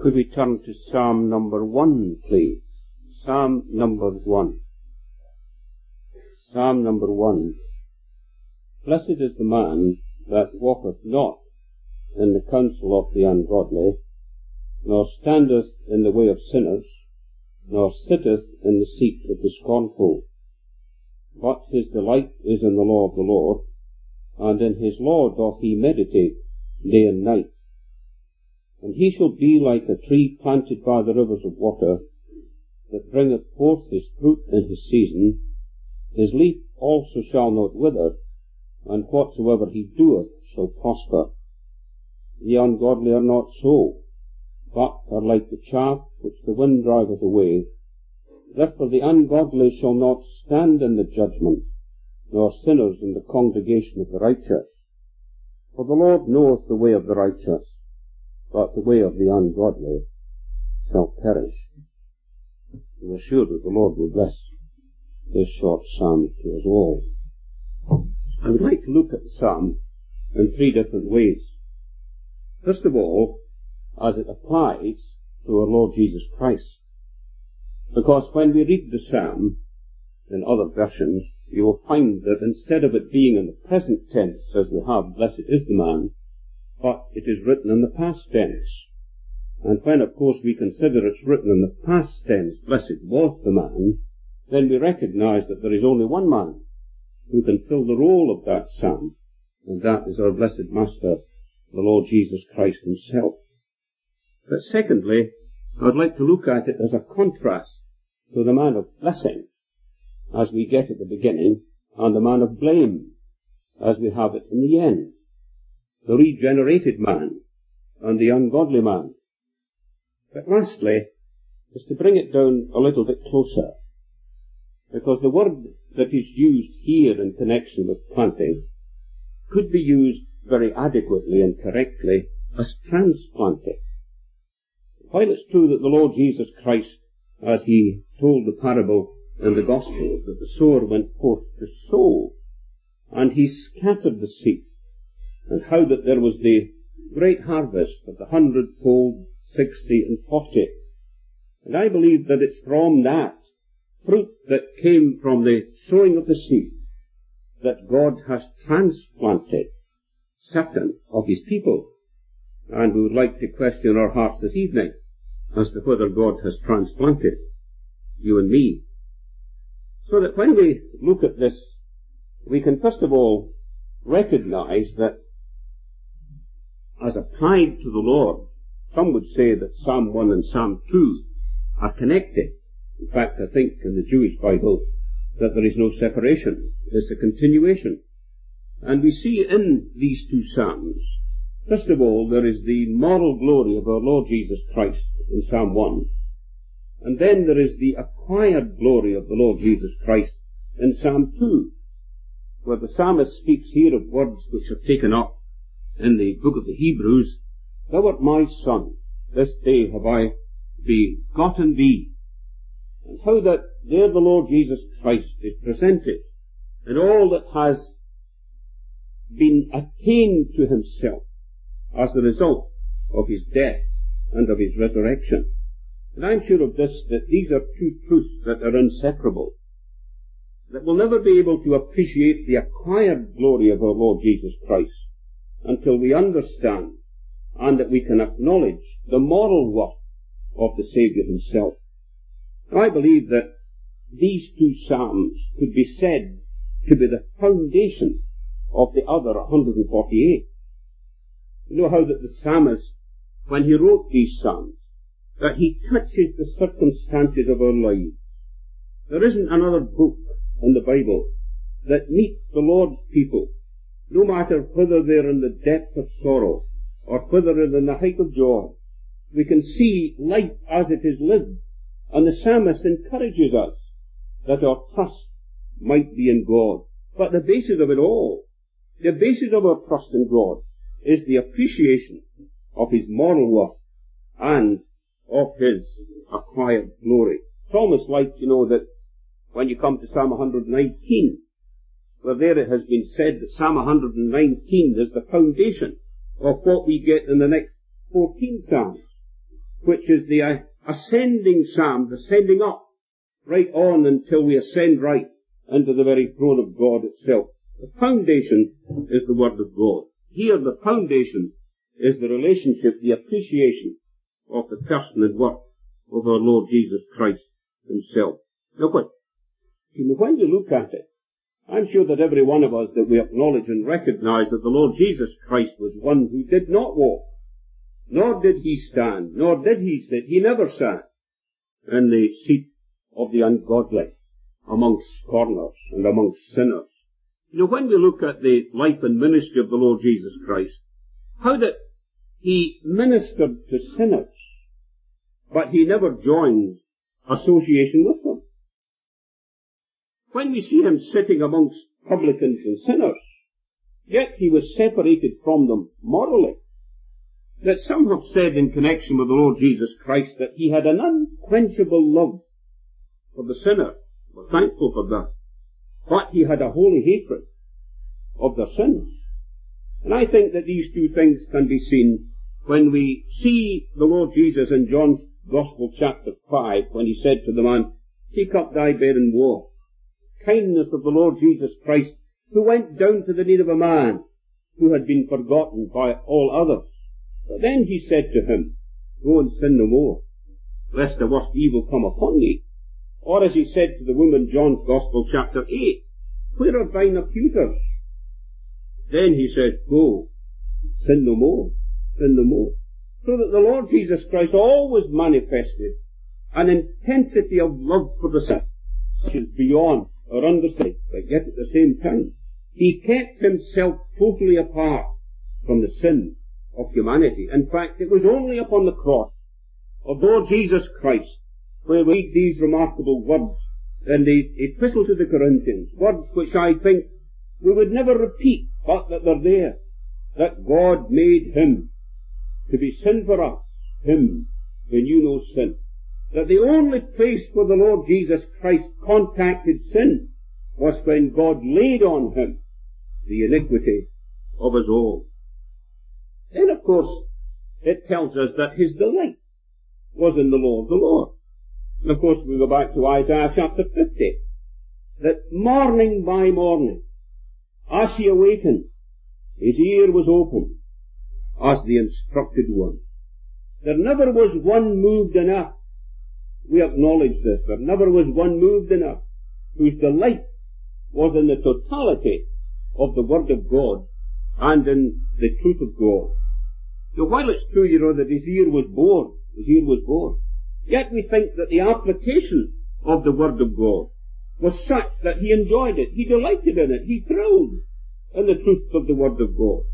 Could we turn to Psalm number 1, please? Psalm number 1. Psalm number 1. Blessed is the man that walketh not in the counsel of the ungodly, nor standeth in the way of sinners, nor sitteth in the seat of the scornful. But his delight is in the law of the Lord, and in his law doth he meditate day and night. And he shall be like a tree planted by the rivers of water, that bringeth forth his fruit in his season. His leaf also shall not wither, and whatsoever he doeth shall prosper. The ungodly are not so, but are like the chaff which the wind driveth away. Therefore the ungodly shall not stand in the judgment, nor sinners in the congregation of the righteous. For the Lord knoweth the way of the righteous, but the way of the ungodly shall perish. We are sure that the Lord will bless this short psalm to us all. I would like to look at the psalm in three different ways. First of all, as it applies to our Lord Jesus Christ. Because when we read the psalm in other versions, you will find that instead of it being in the present tense, as we have, blessed is the man, but it is written in the past tense. And when, of course, we consider it's written in the past tense, blessed was the man, then we recognize that there is only one man who can fill the role of that psalm, and that is our blessed Master, the Lord Jesus Christ himself. But secondly, I'd like to look at it as a contrast to the man of blessing, as we get at the beginning, and the man of blame, as we have it in the end. The regenerated man and the ungodly man. But lastly, is to bring it down a little bit closer, because the word that is used here in connection with planting could be used very adequately and correctly as transplanting. While it's true that the Lord Jesus Christ, as he told the parable in the Gospel, that the sower went forth to sow, and he scattered the seed, and how that there was the great harvest of the 100-fold, 60 and 40. And I believe that it's from that fruit that came from the sowing of the seed that God has transplanted certain of his people. And we would like to question our hearts this evening as to whether God has transplanted you and me. So that when we look at this, we can first of all recognize that as applied to the Lord, some would say that Psalm 1 and Psalm 2 are connected. In fact, I think in the Jewish Bible that there is no separation. It's a continuation. And we see in these two Psalms, first of all, there is the moral glory of our Lord Jesus Christ in Psalm 1. And then there is the acquired glory of the Lord Jesus Christ in Psalm 2, where the psalmist speaks here of words which are taken up in the book of the Hebrews. Thou art my son, this day have I begotten thee. And how that there the Lord Jesus Christ is presented in all that has been attained to himself as the result of his death and of his resurrection. And I'm sure of this, that these are two truths that are inseparable, that we'll never be able to appreciate the acquired glory of our Lord Jesus Christ until we understand and that we can acknowledge the moral worth of the Saviour himself. I believe that these two Psalms could be said to be the foundation of the other 148. You know how that the psalmist, when he wrote these Psalms, that he touches the circumstances of our lives. There isn't another book in the Bible that meets the Lord's people, no matter whether they're in the depth of sorrow or whether they're in the height of joy. We can see life as it is lived, and the psalmist encourages us that our trust might be in God. But the basis of it all, the basis of our trust in God, is the appreciation of his moral worth and of his acquired glory. It's almost like, that when you come to Psalm 119, where there it has been said that Psalm 119 is the foundation of what we get in the next 14 Psalms. which is the ascending psalms, ascending up, right on until we ascend right into the very throne of God itself. The foundation is the Word of God. Here the foundation is the relationship, the appreciation of the person and work of our Lord Jesus Christ himself. Now when you look at it, I'm sure that every one of us that we acknowledge and recognize that the Lord Jesus Christ was one who did not walk, nor did he stand, nor did he sit, he never sat in the seat of the ungodly, amongst scorners and amongst sinners. You know, when we look at the life and ministry of the Lord Jesus Christ, how that he ministered to sinners, but he never joined association with them. When we see him sitting amongst publicans and sinners, yet he was separated from them morally. That some have said in connection with the Lord Jesus Christ that he had an unquenchable love for the sinner. We're thankful for that. But he had a holy hatred of their sins. And I think that these two things can be seen when we see the Lord Jesus in John's Gospel chapter 5, when he said to the man, "Take up thy bed and walk." Kindness of the Lord Jesus Christ, who went down to the need of a man who had been forgotten by all others. But then he said to him, "Go and sin no more, lest the worst evil come upon thee." Or as he said to the woman, John's Gospel chapter 8, "Where are thine accusers?" Then he says, "Go, sin no more, sin no more." So that the Lord Jesus Christ always manifested an intensity of love for the sinner, which is beyond our understanding, but yet at the same time, he kept himself totally apart from the sin of humanity. In fact, it was only upon the cross of Lord Jesus Christ where we read these remarkable words in the Epistle to the Corinthians, words which I think we would never repeat, but that they're there, that God made him to be sin for us, him who knew no sin. That the only place where the Lord Jesus Christ contacted sin was when God laid on him the iniquity of us all. Then, of course, it tells us that his delight was in the law of the Lord. And of course, we go back to Isaiah chapter 50, that morning by morning, as he awakened, his ear was open as the instructed one. There never was one moved enough. We acknowledge this. There never was one moved enough whose delight was in the totality of the Word of God and in the truth of God. So while it's true, that his ear was bored, yet we think that the application of the Word of God was such that he enjoyed it, he delighted in it, he thrilled in the truth of the Word of God.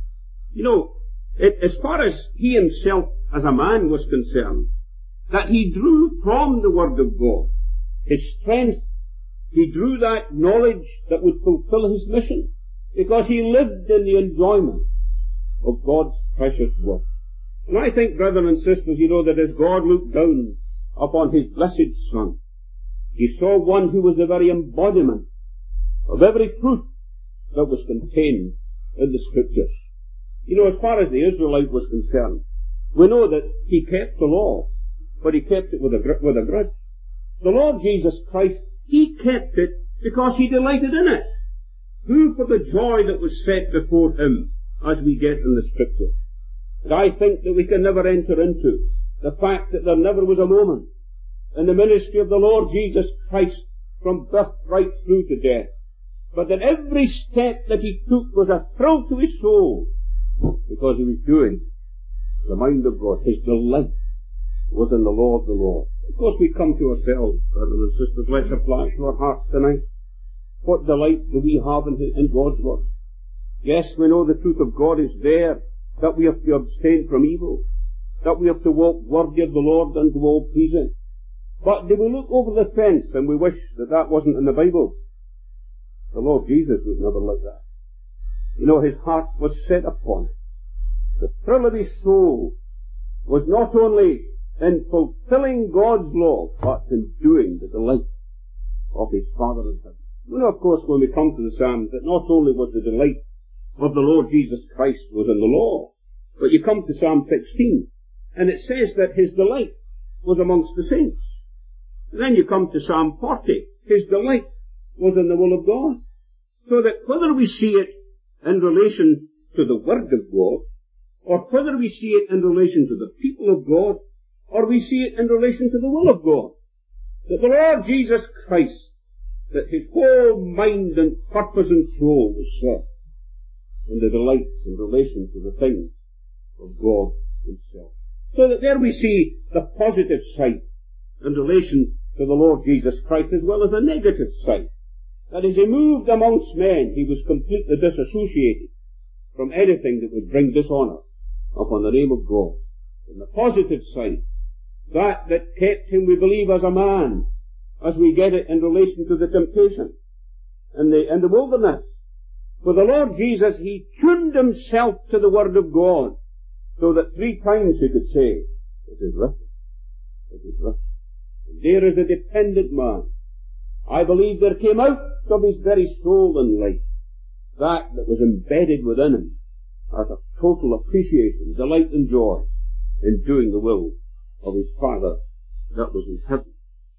As far as he himself as a man was concerned, that he drew from the Word of God his strength, he drew that knowledge that would fulfill his mission, because he lived in the enjoyment of God's precious Word. And I think, brethren and sisters, that as God looked down upon his blessed Son, he saw one who was the very embodiment of every truth that was contained in the Scriptures. As far as the Israelite was concerned, we know that he kept the law, but he kept it with a grudge. The Lord Jesus Christ, he kept it because he delighted in it. Who for the joy that was set before him, as we get in the Scripture. And I think that we can never enter into the fact that there never was a moment in the ministry of the Lord Jesus Christ from birth right through to death, but that every step that he took was a thrill to his soul, because he was doing the mind of God. His delight was in the law of the Lord. Of course, we come to ourselves, brothers and sisters. Let's apply to our hearts tonight. What delight do we have in God's Word? Yes, we know the truth of God is there, that we have to abstain from evil, that we have to walk worthy of the Lord and to all pleasing. But do we look over the fence and we wish that wasn't in the Bible? The Lord Jesus was never like that. His heart was set upon it. The thrill of his soul was not only in fulfilling God's law, but in doing the delight of his Father in heaven. Of course, when we come to the Psalms, that not only was the delight of the Lord Jesus Christ was in the law, but you come to Psalm 16, And it says that his delight was amongst the saints. And then you come to Psalm 40. His delight was in the will of God. So that whether we see it in relation to the Word of God, or whether we see it in relation to the people of God, or we see it in relation to the will of God, that the Lord Jesus Christ, that his whole mind and purpose and soul was set in the delight in relation to the things of God himself. So that there we see the positive side in relation to the Lord Jesus Christ, as well as the negative side. That as he moved amongst men, he was completely disassociated from anything that would bring dishonour upon the name of God. And the positive side, that kept him, we believe, as a man, as we get it in relation to the temptation in the wilderness. For the Lord Jesus, he tuned himself to the Word of God, so that 3 times he could say, "It is written, it is written." And there is a dependent man. I believe there came out of his very soul and life that was embedded within him as a total appreciation, delight and joy in doing the will of his Father that was in heaven.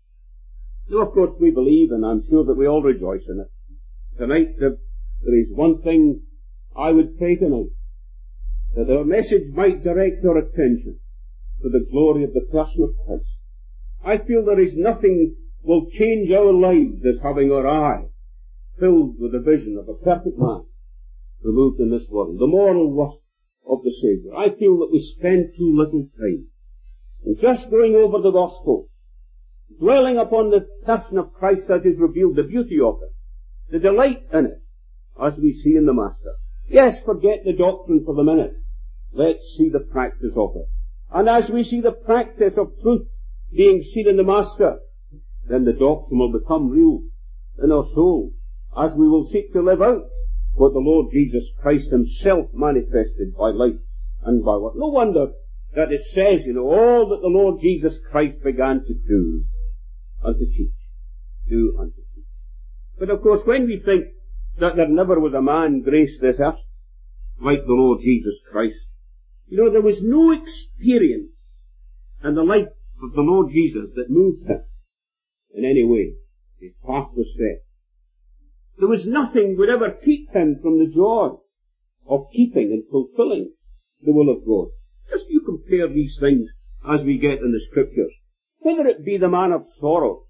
Now, of course, we believe, and I'm sure that we all rejoice in it, tonight that there is one thing I would pray tonight, that our message might direct our attention to the glory of the person of Christ. I feel there is nothing will change our lives as having our eye filled with the vision of a perfect man who moved in this world, the moral work of the Saviour. I feel that we spend too little time in just going over the Gospel, dwelling upon the person of Christ as is revealed, the beauty of it, the delight in it, as we see in the Master. Yes, forget the doctrine for the minute. Let's see the practice of it. And as we see the practice of truth being seen in the Master, then the doctrine will become real in our soul, as we will seek to live out what the Lord Jesus Christ himself manifested by life and by what. No wonder that it says, all that the Lord Jesus Christ began to do and to teach. Do and to teach. But of course, when we think that there never was a man graced this earth like the Lord Jesus Christ, there was no experience in the life of the Lord Jesus that moved him in any way. His path was set. There was nothing would ever keep him from the joy of keeping and fulfilling the will of God. Just you compare these things as we get in the Scriptures. Whether it be the man of sorrow,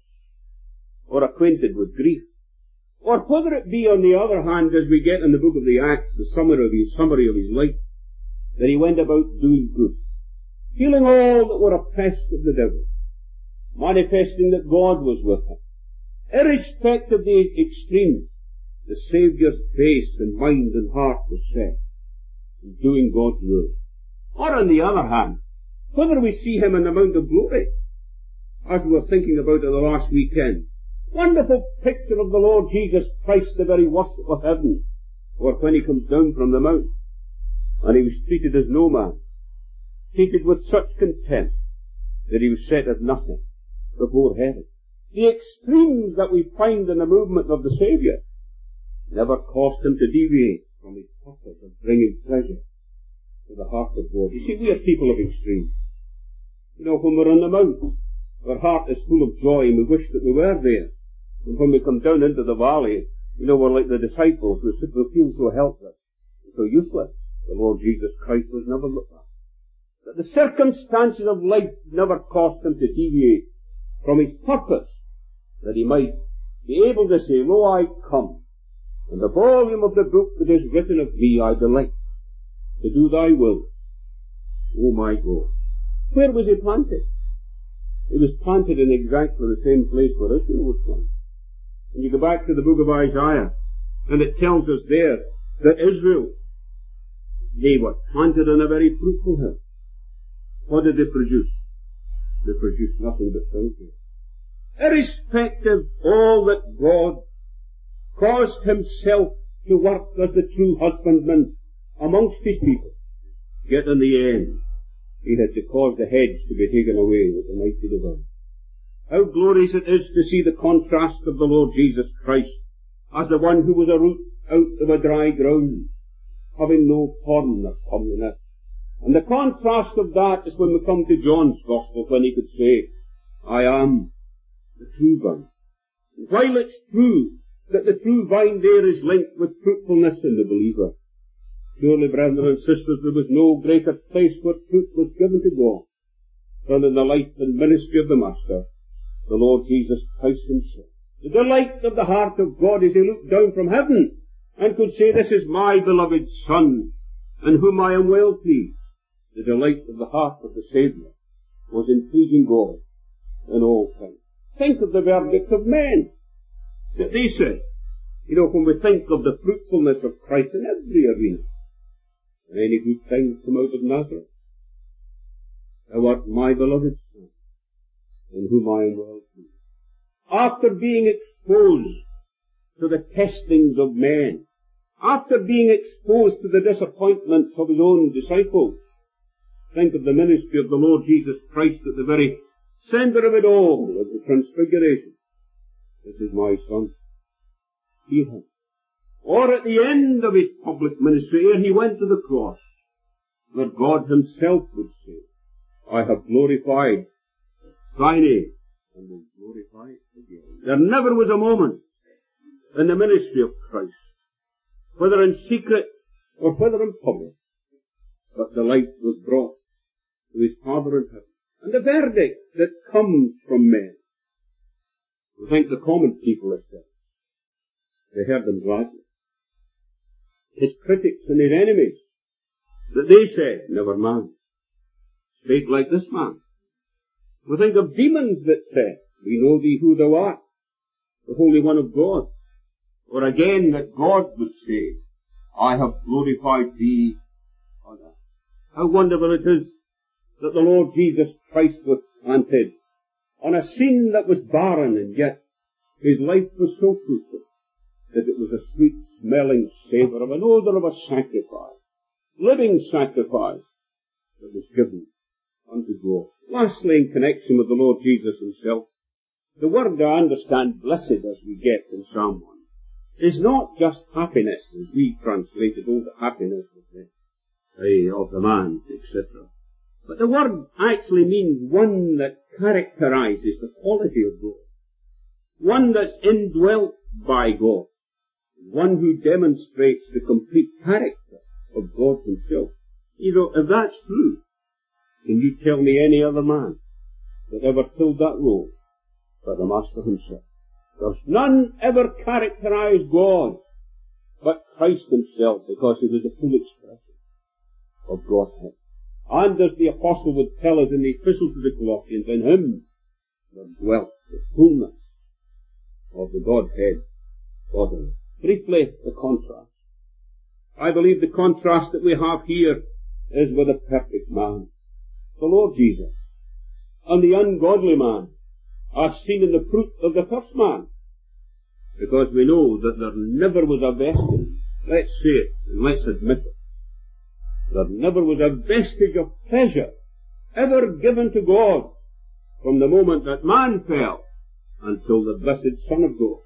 or acquainted with grief, or whether it be, on the other hand, as we get in the book of the Acts, the summary of his life, that he went about doing good, healing all that were oppressed of the devil, manifesting that God was with him. Irrespective of the extremes, the Saviour's face and mind and heart was set in doing God's will. Or on the other hand, whether we see him in the Mount of Glory, as we were thinking about it the last weekend, wonderful picture of the Lord Jesus Christ, the very worship of heaven, or when he comes down from the mount, and he was treated as no man, treated with such contempt, that he was set as nothing before heaven. The extremes that we find in the movement of the Saviour never caused him to deviate from his purpose of bringing pleasure to the heart of God. You see, we are people of extremes. When we're on the mount, our heart is full of joy and we wish that we were there. And when we come down into the valley, we're like the disciples who feel so helpless, so useless. The Lord Jesus Christ was never looked at. But the circumstances of life never caused him to deviate from his purpose, that he might be able to say, "Lo, I come, and the volume of the book that is written of me I delight to do thy will, O my God." Where was he planted? He was planted in exactly the same place where Israel was planted. And you go back to the book of Isaiah, and it tells us there that Israel, they were planted on a very fruitful hill. What did they produce? They produced nothing but filth. Irrespective of all that God caused himself to work as the true husbandman amongst his people, yet in the end, he had to cause the hedge to be taken away with the mighty devourer. How glorious it is to see the contrast of the Lord Jesus Christ as the one who was a root out of a dry ground, having no thorn or comeliness, And the contrast of that is when we come to John's Gospel, when he could say, I am the true vine. And while it's true that the true vine there is linked with fruitfulness in the believer, surely, brethren and sisters, there was no greater place where fruit was given to God than in the life and ministry of the Master, the Lord Jesus Christ himself. The delight of the heart of God as he looked down from heaven and could say, this is my beloved Son, in whom I am well pleased. The delight of the heart of the Saviour was in pleasing God in all things. Think of the verdict of men that they said. You know, when we think of the fruitfulness of Christ in every arena, and any good things come out of Nazareth, thou art my beloved Son, in whom I am well pleased. After being exposed to the testings of men, after being exposed to the disappointments of his own disciples, think of the ministry of the Lord Jesus Christ at the very centre of it all, of the Transfiguration. This is my Son. Hear him. Or at the end of his public ministry, ere he went to the cross, where God himself would say, I have glorified thy name, and will glorify it again. There never was a moment in the ministry of Christ, whether in secret or whether in public, but the light was brought to his Father in heaven. And the verdict that comes from men, I think the common people have said, they heard him gladly. His critics and his enemies, that they said, never man spake like this man. We think of demons that said, we know thee who thou art, the Holy One of God. Or again that God would say, I have glorified thee on earth. How wonderful it is that the Lord Jesus Christ was planted on a scene that was barren, and yet his life was so fruitful that it was a sweet smelling savour of an odour of a sacrifice, living sacrifice, that was given unto God. Lastly, in connection with the Lord Jesus himself, the word I understand, blessed, as we get in Psalm 1, is not just happiness, as we translated, oh, the happiness of the man, etc. But the word actually means one that characterizes the quality of God, one that's indwelt by God, one who demonstrates the complete character of God himself. You know, if that's true, can you tell me any other man that ever filled that role but the Master himself? There's none ever characterized God but Christ himself, because he was the full expression of Godhead. And as the Apostle would tell us in the Epistle to the Colossians, in him there dwelt the fullness of the Godhead bodily. Briefly, the contrast. I believe the contrast that we have here is with a perfect man, the Lord Jesus, and the ungodly man, as seen in the fruit of the first man, because we know that there never was a vestige, let's say it, and let's admit it, there never was a vestige of pleasure ever given to God from the moment that man fell until the blessed Son of God.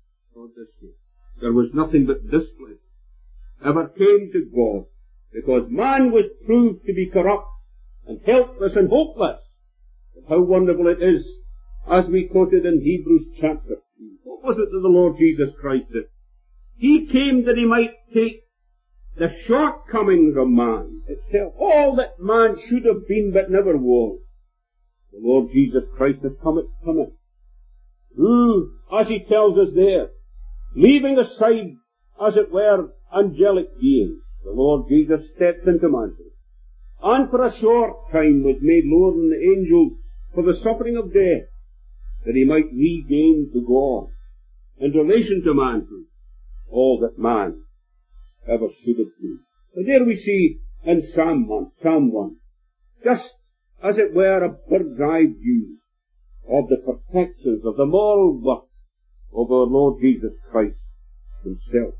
There was nothing but displeasure ever came to God, because man was proved to be corrupt and helpless and hopeless. But how wonderful it is, as we quoted in Hebrews chapter 2. What was it that the Lord Jesus Christ did? He came that he might take the shortcomings of man itself, all that man should have been but never was. The Lord Jesus Christ has come at cometh, who, as he tells us there, leaving aside, as it were, angelic beings, the Lord Jesus stepped into manhood, and for a short time was made lower than the angels for the suffering of death, that he might regain to God, in relation to manhood, all that man ever should have been. So there we see in Psalm 1, just as it were a bird's eye view of the perfections of the moral work of our Lord Jesus Christ himself.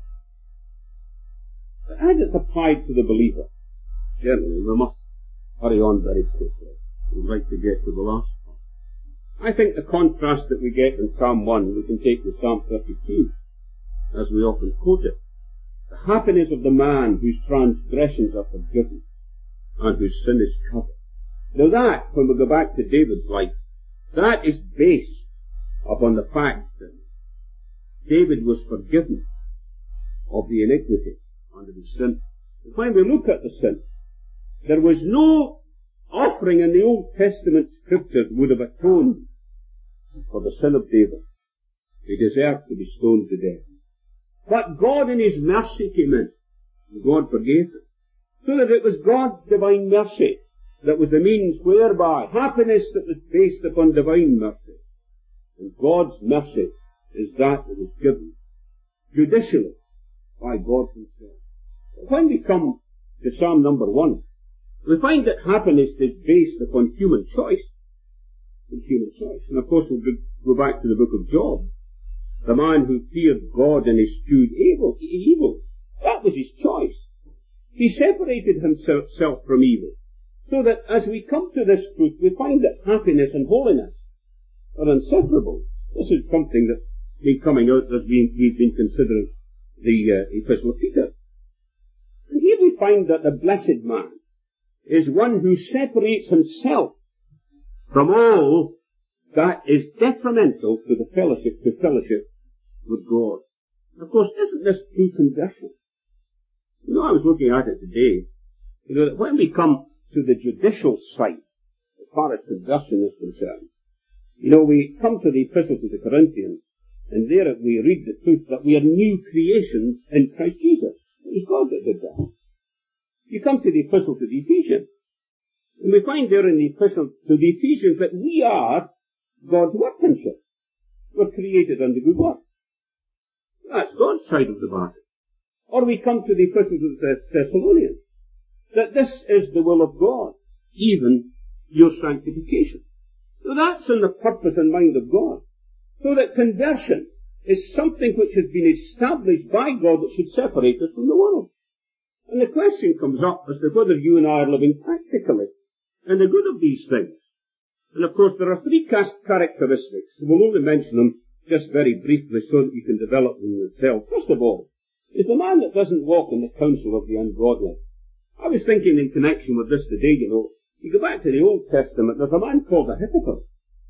But as it's applied to the believer, generally we must hurry on very quickly. We'd like to get to the last part. I think the contrast that we get in Psalm 1, we can take to Psalm 32, as we often quote it. The happiness of the man whose transgressions are forgiven, and whose sin is covered. Now that, when we go back to David's life, that is based upon the fact that David was forgiven of the iniquity and of his sin. And when we look at the sin, there was no offering in the Old Testament scriptures would have atoned for the sin of David. He deserved to be stoned to death. But God in His mercy came in, and God forgave him. So that it was God's divine mercy that was the means whereby happiness that was based upon divine mercy. And God's mercy is that was given judicially by God Himself. When we come to Psalm number 1, we find that happiness is based upon human choice. And of course we'll go back to the book of Job. The man who feared God and eschewed evil. That was his choice. He separated himself from evil. So that as we come to this truth, we find that happiness and holiness are inseparable. This is something that's been coming out as we've been considering the Epistle of Peter. And here we find that the blessed man is one who separates himself from all that is detrimental to the fellowship with God. Of course, isn't this true conversion? I was looking at it today, that when we come to the judicial side, as far as conversion is concerned, we come to the Epistle to the Corinthians, and there we read the truth that we are new creations in Christ Jesus. It was God that did that. You come to the Epistle to the Ephesians, and we find there in the Epistle to the Ephesians that we are God's workmanship. We're created unto good work. That's God's side of the matter. Or we come to the Epistle to the Thessalonians, that this is the will of God, even your sanctification. So that's in the purpose and mind of God. So that conversion is something which has been established by God that should separate us from the world. And the question comes up as to whether you and I are living practically in the good of these things. And of course there are three characteristics. We'll only mention them just very briefly so that you can develop them yourself. First of all, is the man that doesn't walk in the counsel of the ungodly. I was thinking in connection with this today, you go back to the Old Testament, there's a man called Ahithophel.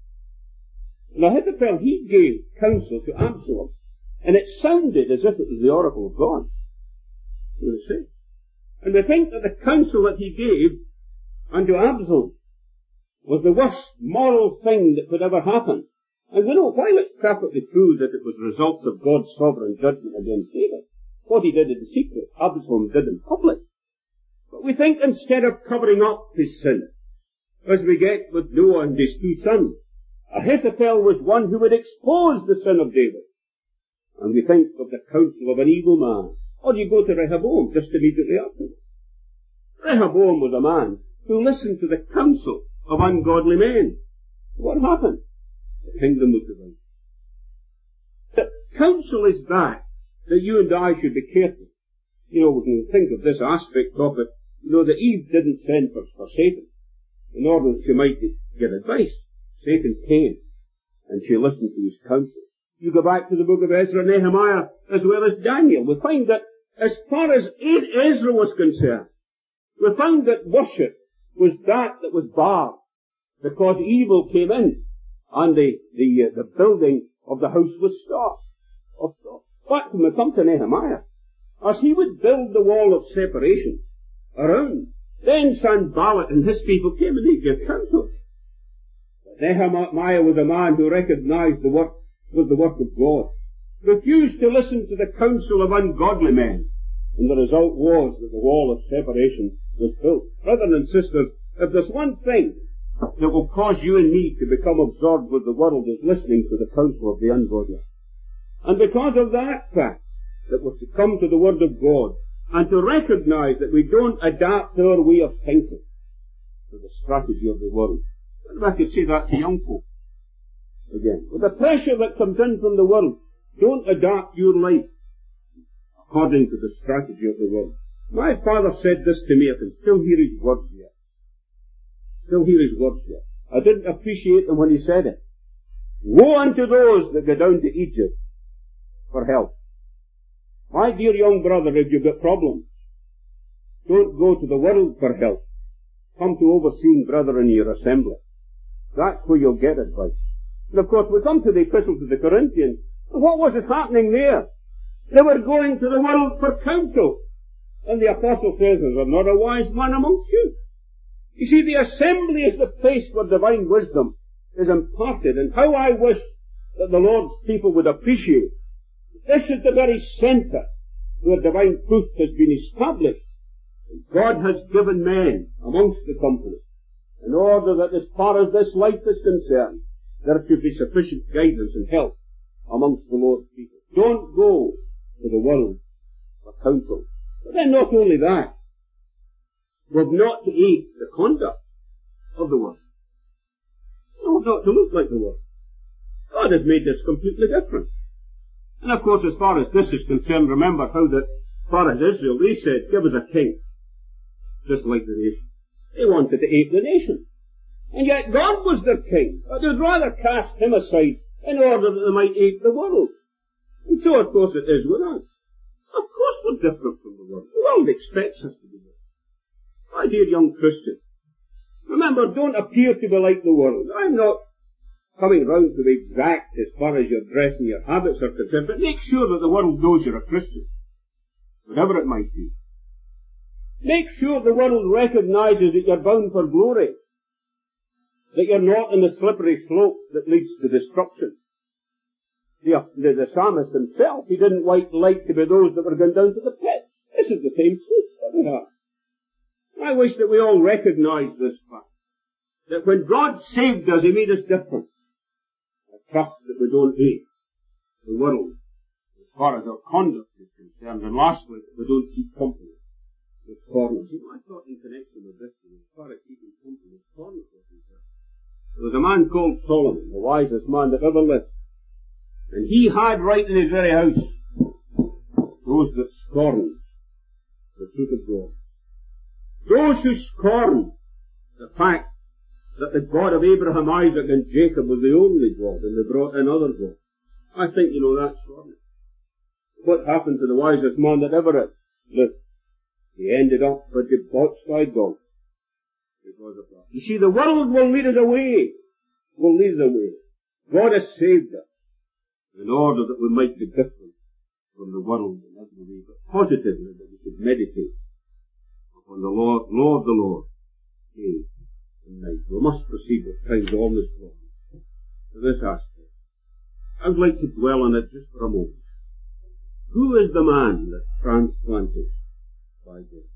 And Ahithophel, he gave counsel to Absalom, and it sounded as if it was the oracle of God. So to say. And we think that the counsel that he gave unto Absalom was the worst moral thing that could ever happen. And we know, while it's perfectly true that it was the result of God's sovereign judgment against David, what he did in secret, Absalom did in public. But we think instead of covering up his sin, as we get with Noah and his two sons, Ahithophel was one who would expose the sin of David. And we think of the counsel of an evil man. Or you go to Rehoboam, just immediately after. Rehoboam was a man who listened to the counsel of ungodly men. What happened? The kingdom was divided. The counsel is that you and I should be careful. We can think of this aspect of it, that Eve didn't send for Satan in order that she might get advice. Satan came, and she listened to his counsel. You go back to the book of Ezra and Nehemiah, as well as Daniel, we find that as far as Ezra was concerned, we found that worship was that was barred, because evil came in, and the building of the house was stopped. But when we come to Nehemiah, as he would build the wall of separation around, then Sanballat and his people came and they gave counsel. But Nehemiah was a man who recognized the work was the work of God, refused to listen to the counsel of ungodly men, and the result was that the wall of separation was built. Brothers and sisters, if there's one thing that will cause you and me to become absorbed with the world is listening to the counsel of the ungodly. And because of that fact, that we're to come to the Word of God and to recognize that we don't adapt our way of thinking to the strategy of the world. If I could say that to young folk again. With the pressure that comes in from the world, don't adapt your life according to the strategy of the world. My father said this to me, I can still hear his words yet. I didn't appreciate them when he said it. Woe unto those that go down to Egypt for help. My dear young brother, if you've got problems, don't go to the world for help. come to overseeing brethren in your assembly. That's where you'll get advice. And of course, we come to the epistle to the Corinthians. And what was happening there? They were going to the world for counsel. And the apostle says, is there not a wise man amongst you? You see, the assembly is the place where divine wisdom is imparted. And how I wish that the Lord's people would appreciate. This is the very centre where divine truth has been established. And God has given men amongst the company in order that as far as this life is concerned, there should be sufficient guidance and help amongst the Lord's people. Don't go to the world for counsel. But then not only that, we're not to ape the conduct of the world. No, not to look like the world. God has made this completely different. And of course, as far as this is concerned, remember how that, as far as Israel, they said, give us a king, just like the nation. They wanted to ape the nation. And yet God was their king. But they'd rather cast him aside in order that they might ape the world. And so, of course, it is with us. Of course we're different from the world. The world expects us to be different. My dear young Christian, remember, don't appear to be like the world. I'm not coming round to be exact as far as your dress and your habits are concerned, but make sure that the world knows you're a Christian, whatever it might be. Make sure the world recognizes that you're bound for glory, that you're not in the slippery slope that leads to destruction. The psalmist himself, he didn't like to be those that were going down to the pit. This is the same truth that we have. I wish that we all recognize this fact, that when God saved us, he made us different. I trust that we don't hate the world as far as our conduct is concerned, and lastly, that we don't keep company with foreigners. You know, I thought in connection with this, as far as keeping company with foreigners was concerned, there was a man called Solomon, the wisest man that ever lived, and he had right in his very house those that scorned the truth of God. Those who scorned the fact that the God of Abraham, Isaac and Jacob was the only God, and they brought in other gods. I think, you know, that's scorning. What happened to the wisest man that ever lived? He ended up a debauched by God because of that. You see, the world will lead us away. Will lead us away. God has saved us in order that we might be different from the world in every way, but positively that we should meditate upon the Lord, the Lord, day and night. We must proceed with time's almost long to this aspect. I would like to dwell on it just for a moment. Who is the man that transplanted by God?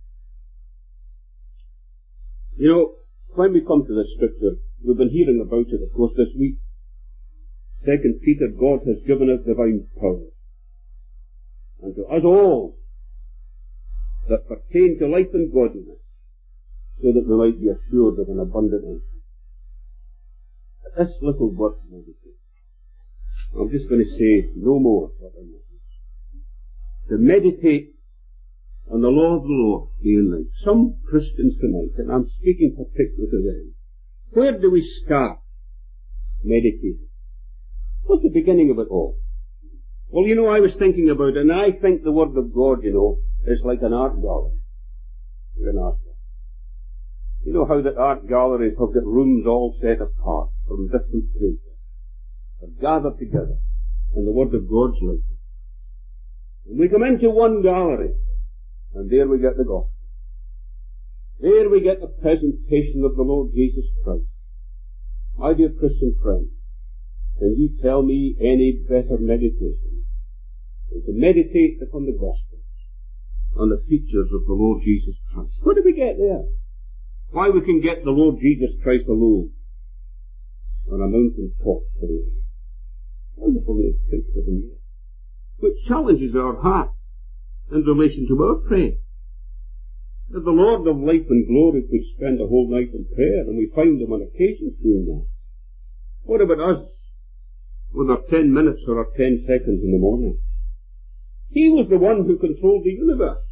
You know, when we come to this scripture, we've been hearing about it, of course, this week. 2 Peter, God has given us divine power. And to us all that pertain to life and godliness, so that we might be assured of an abundant income. But this little word meditate, I'm just going to say no more what I know. To meditate on the law of the Lord day and night. Some Christians tonight, and I'm speaking particularly to them, where do we start meditating? What's the beginning of it all? Well, you know, I was thinking about it, and I think the Word of God, you know, is like an art gallery. An art gallery. You know how that art galleries have got rooms all set apart from different painters, are gathered together in the Word of God's light. And we come into one gallery, and there we get the gospel. There we get the presentation of the Lord Jesus Christ. My dear Christian friend, can you tell me any better meditation than to meditate upon the gospel, on the features of the Lord Jesus Christ? What do we get there? Why, we can get the Lord Jesus Christ alone on a mountain top today. Wonderfully pictured in there, which challenges our heart in relation to our prayer. That the Lord of life and glory could spend a whole night in prayer, and we find him on occasions doing that. What about us, with our 10 minutes or our 10 seconds in the morning? He was the one who controlled the universe.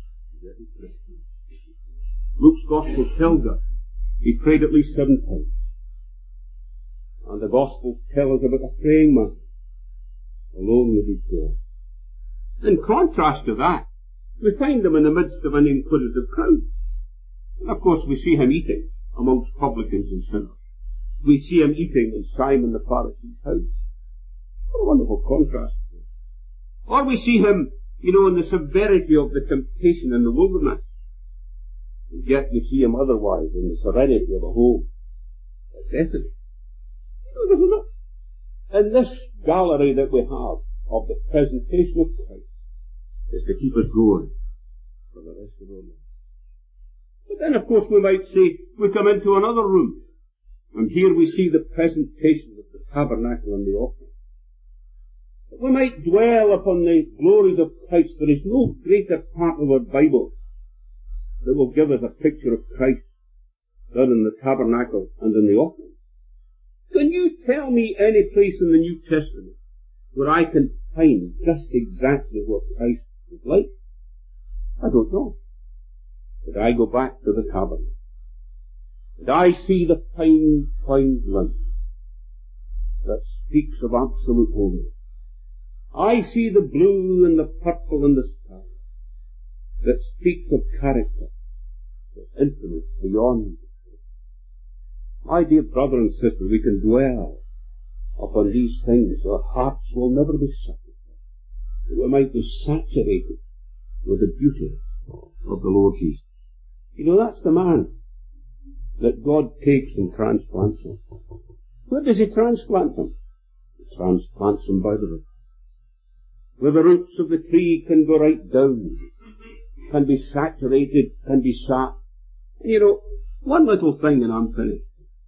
Luke's Gospel tells us he prayed at least 7 times. And the Gospels tell us about a praying man, alone with his God. In contrast to that, we find him in the midst of an inquisitive crowd. And of course we see him eating amongst publicans and sinners. We see him eating in Simon the Pharisee's house. What a wonderful contrast. Or we see him, in the severity of the temptation in the wilderness. And yet we see him otherwise in the serenity of a home at Bethany. And this gallery that we have of the presentation of Christ is to keep us going for the rest of our lives. But then, of course, we might say, we come into another room, and here we see the presentation of the tabernacle and the offering. But we might dwell upon the glories of Christ. There is no greater part of our Bible that will give us a picture of Christ than in the tabernacle and in the offering. Can you tell me any place in the New Testament where I can find just exactly what Christ was like? I don't know. But I go back to the tabernacle, and I see the fine, fine line that speaks of absolute holiness. I see the blue and the purple and the sky that speaks of character that's infinite beyond. My dear brother and sister, we can dwell upon these things. Our hearts will never be satisfied. We might be saturated with the beauty of the Lord Jesus. That's the man that God takes and transplants him. Where does he transplant him? He transplants him by the root. Where the roots of the tree can go right down, can be saturated, can be sapped. And one little thing and I'm finished.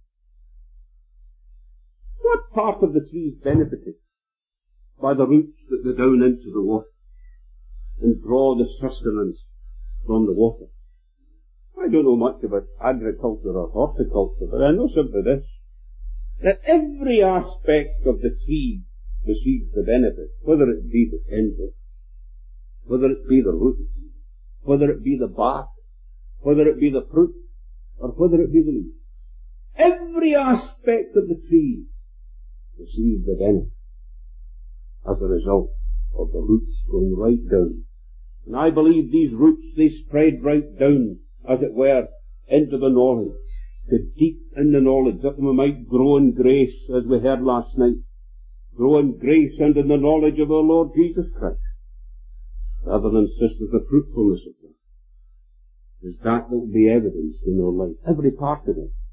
What part of the tree is benefited by the roots that go down into the water and draw the sustenance from the water? I don't know much about agriculture or horticulture, but I know simply this, that every aspect of the tree receives the benefit, whether it be the tendril, whether it be the root, whether it be the bark, whether it be the fruit, or whether it be the leaf. Every aspect of the tree receives the benefit as a result of the roots going right down. And I believe these roots, they spread right down, as it were, into the knowledge, to deep in the knowledge, that we might grow in grace, as we heard last night, grow in grace and in the knowledge of our Lord Jesus Christ. Brothers and sisters, the fruitfulness of that is that will be evidenced in our life, every part of it.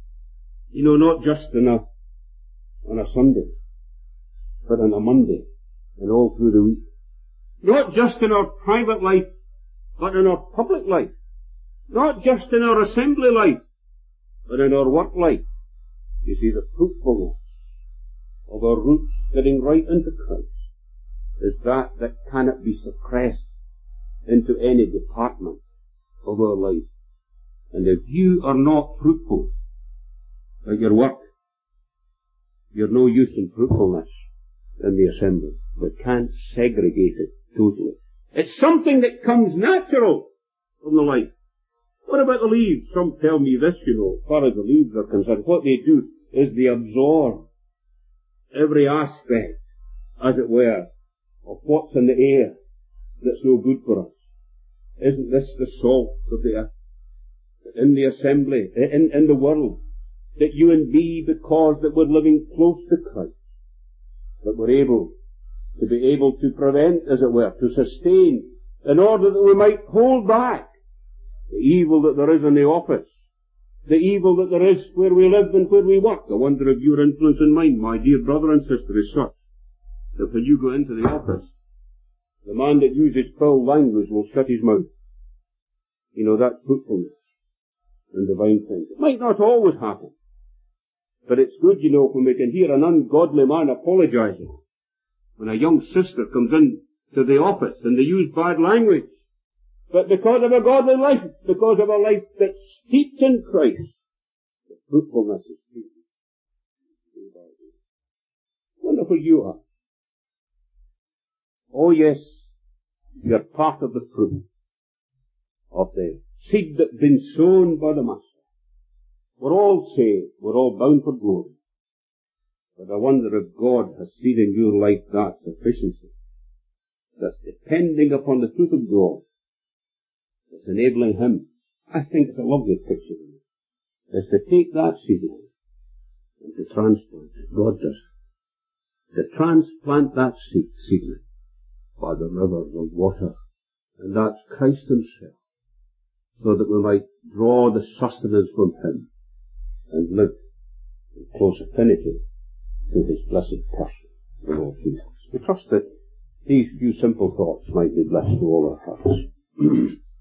Not just on a Sunday, but on a Monday, and all through the week. Not just in our private life, but in our public life. Not just in our assembly life, but in our work life. You see, the fruitfulness of our roots getting right into Christ is that cannot be suppressed into any department of our life. And if you are not fruitful at your work, you're no use in fruitfulness in the assembly. We can't segregate it totally. It's something that comes natural from the life. What about the leaves? Some tell me this, as far as the leaves are concerned. What they do is they absorb every aspect, as it were, of what's in the air that's no good for us. Isn't this the salt of the earth? In the assembly, in the world, that you and me, because that we're living close to Christ, that we're able to prevent, as it were, to sustain, in order that we might hold back the evil that there is in the office, the evil that there is where we live and where we work. I wonder if your influence and mine, my dear brother and sister, is such that when you go into the office, the man that uses foul language will shut his mouth. That fruitfulness and divine things. It might not always happen, but it's good, when we can hear an ungodly man apologizing. When a young sister comes in to the office and they use bad language, but because of a godly life, because of a life that's steeped in Christ, the fruitfulness is seen. Wonderful you are. Oh yes, you're part of the fruit of the seed that's been sown by the Master. We're all saved, we're all bound for glory. But I wonder if God has seen in your life that sufficiency, that depending upon the truth of God, it's enabling Him I think it's a lovely picture, is to take that seedling and to transplant it. God does. To transplant that seedling by the rivers of water, and that's Christ himself, so that we might draw the sustenance from him and live in close affinity to his blessed person, the Lord Jesus. We trust that these few simple thoughts might be blessed to all our hearts.